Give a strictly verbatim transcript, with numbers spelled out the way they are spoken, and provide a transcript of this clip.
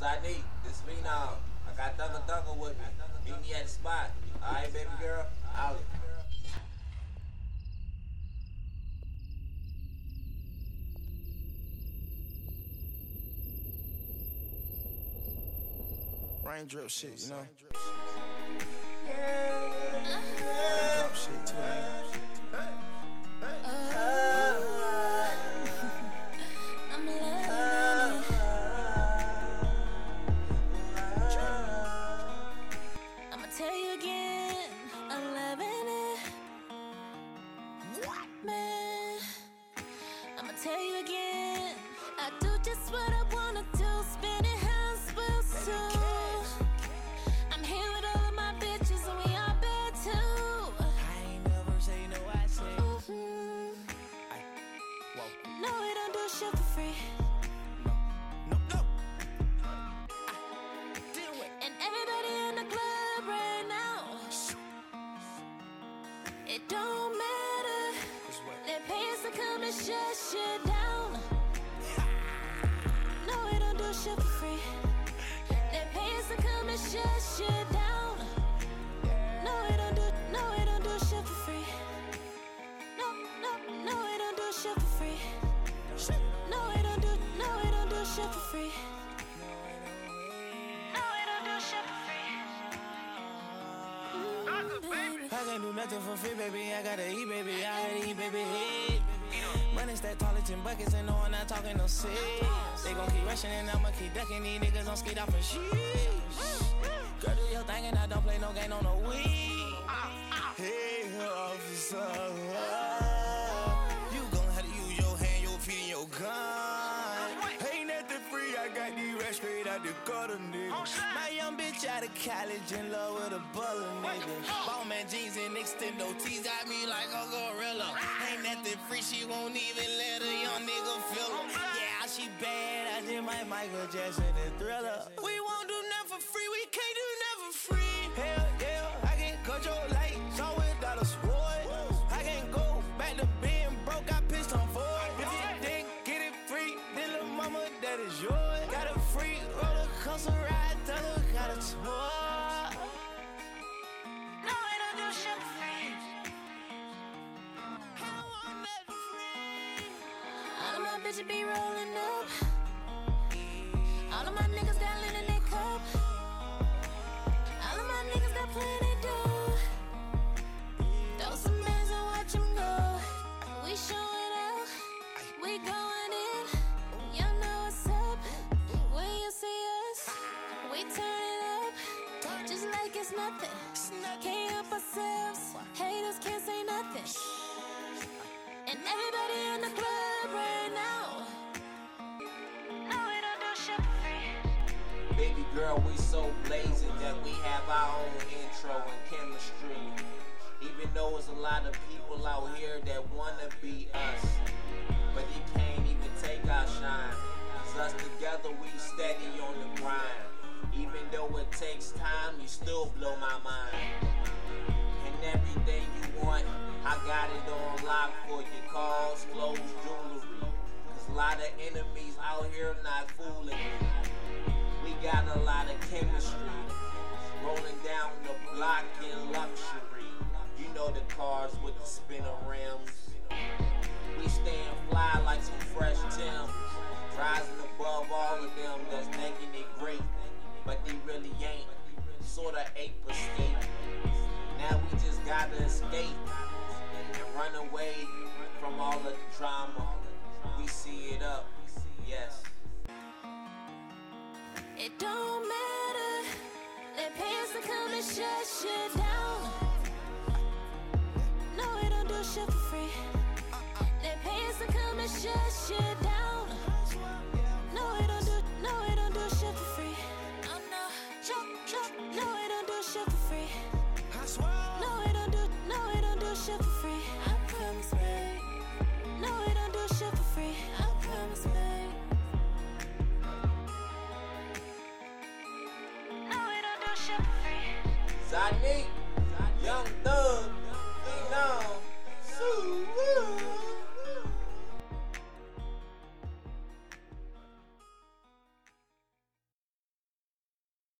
Zanique, this me now. I got Thugger Thugger with me. Meet me at the spot. Alright, baby girl? Out. Raindrop shit, you know? Yeah. Raindrop shit too, man. Tell you again, I do just what I wanna do, spinning how I'm supposed to. I'm here with all of my bitches and we all bad too. I ain't never say no, I say. Mm-hmm. No, we don't do shit for free. No, no, no. And everybody in the club right now, it don't matter. They pay us to come and shut shit down. No, we don't do shit for free. They pay us to come and shut shit down. No, we don't do, no, we don't do shit for free. No, no, no, we don't do shit for free. No, we don't do, no, we don't do shit for free. No, we don't do shit for free. Mm, baby. I can't do nothing for free, baby. I gotta eat, baby. I gotta eat, baby. Hey. Money stack taller than buckets, and no one not talking no shit. They gon' keep rushing, and I'ma keep ducking. These niggas don't skate off and shit. Girl, do your thing, and I don't play no game on no weed. Hey, officer, you gon' have to use your hand, your feet, and your gun. Ain't nothing free. I got these rats straight out the gutter, nigga. My young bitch out of college, in love with a baller, nigga. Ballman jeans and extendo tees got me like a gorilla. Ain't nothing free, she won't even let a young nigga feel her. Yeah, she bad, I just might Michael Jackson and Thriller. We won't do nothing for free, we can't do nothing free. Hell yeah, I can cut your lights all without a sword. I can't go back to being broke, I pissed on Ford. If you didn't get it free, then little mama, that is yours. Got a free roller coaster ride, Thugger got a tour. No, we don't do shit for free. All of my bitches be rolling up. All of my niggas got lean in their cup. All of my niggas got plenty dough. Throw some bands and watch them go. We showing out, we going in. Y'all know what's up. When you see us, we turn it up. Just like it's nothing. Can't help ourselves. Haters can't say nothing. And everybody in the club right now. No, we don't do shit for free. Baby girl, we so blazing that we have our own intro and chemistry. Even though there's a lot of people out here that wanna be us, but they can't even take our shine. Cause us together, we steady on the grind. Even though it takes time, you still blow my mind. And everything you want, I got it on lock for your cars, clothes, jewelry. Cause a lot of enemies out here not fooling me. We got a lot of chemistry, rolling down the block in luxury. You know the cars with the spinner rims. We staying fly like some fresh Timbs, rising above all of them that's making it great. But they really ain't, sorta ape escape. Now we just gotta escape and run away from all of the drama. We see it up, yes. It don't matter. They pay us to come and shut shit down. No, we don't do shit for free. They pay us to come and shut shit down. No, we don't do, no, we don't do shit for free. No, no, no, we don't do shit for free. No, we don't do, no, we don't do shit for free. I promise, babe. No, we don't do shit for free. I promise, babe. No, we don't do shit for free. Zanique, Young Thug, Phenom.